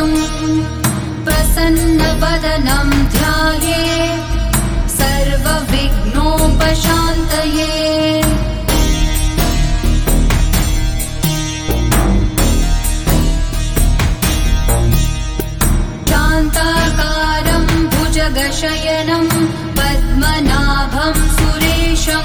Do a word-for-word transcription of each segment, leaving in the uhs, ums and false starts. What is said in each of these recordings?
शरणं प्रसन्नवदनं ध्याये सर्वविघ्नोपशान्तये। शान्ताकारं भुजगशयनं पद्मनाभं सुरेशं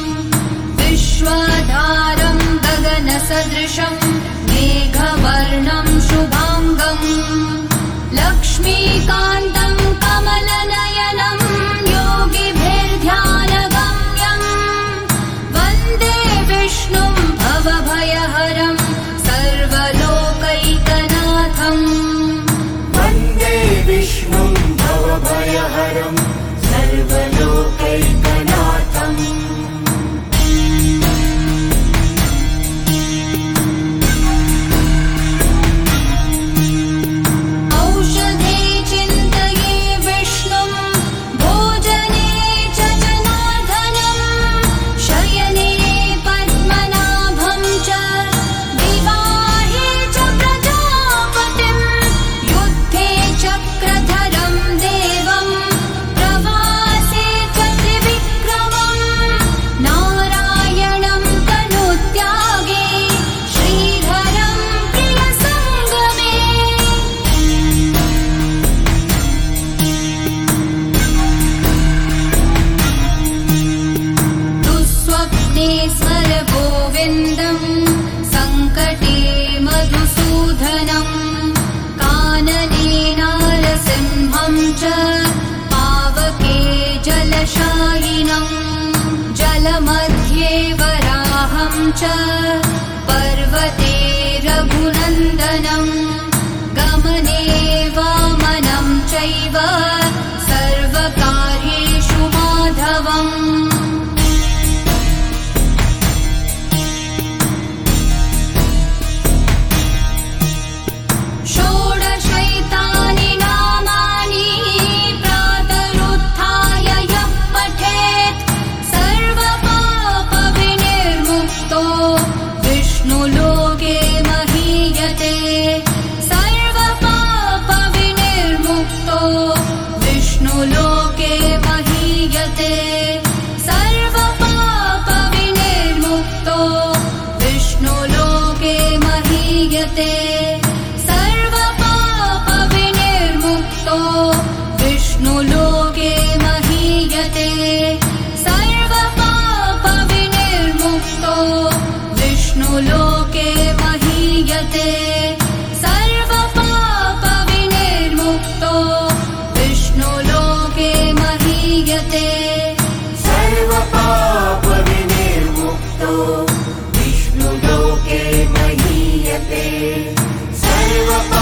विश्वाधारं गगनसदृशं मेघवर्णं शुभांगं लक्ष्मीकान्तं कमलनयनं योगिभिर्ध्यानगम्यं वन्दे विष्णुं भवभयहरं सर्वलोकैकनाथम्। वन्दे विष्णुं भवभयहरं सर्वलोकैकनाथम्। गोविन्दं सङ्कटे मधुसूदनं कानने नारसिंहं च पावके जलशायिनं जलमध्ये वराहं च पर्वते रघुनन्दनं गमने वामनं चैव सर्वकार्येषु माधवम्। सर्वपापविनिर्मुक्तो विष्णुलोके महीयते सर्वपापविनिर्मुक्तो विष्णुलोके महीयते सर्वपापविनिर्मुक्तो विष्णुलोके महीयते सर्वपापविनिर्मुक्तो विष्णुलोके महीयते सर्व